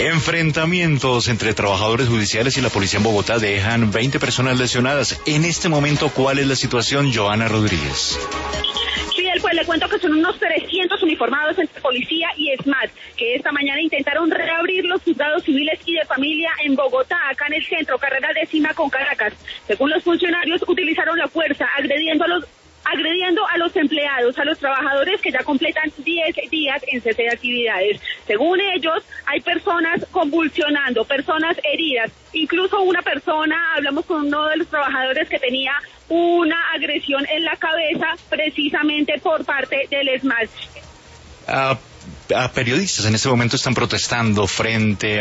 Enfrentamientos entre trabajadores judiciales y la policía en Bogotá dejan 20 personas lesionadas. En este momento, ¿cuál es la situación, Joana Rodríguez? Pues le cuento que son unos 300 uniformados entre policía y ESMAD, que esta mañana intentaron reabrir los juzgados civiles y de familia en Bogotá, acá en el centro, carrera 10ª con Caracas. Según los funcionarios, utilizaron la fuerza, agrediendo a los empleados, a los trabajadores que ya completan 10 días en cese de actividades. Según ellos, hay personas convulsionando, personas heridas, incluso una persona, hablamos con uno de los trabajadores que tenía una agresión en la cabeza precisamente por parte del ESMAD. Periodistas en este momento están protestando frente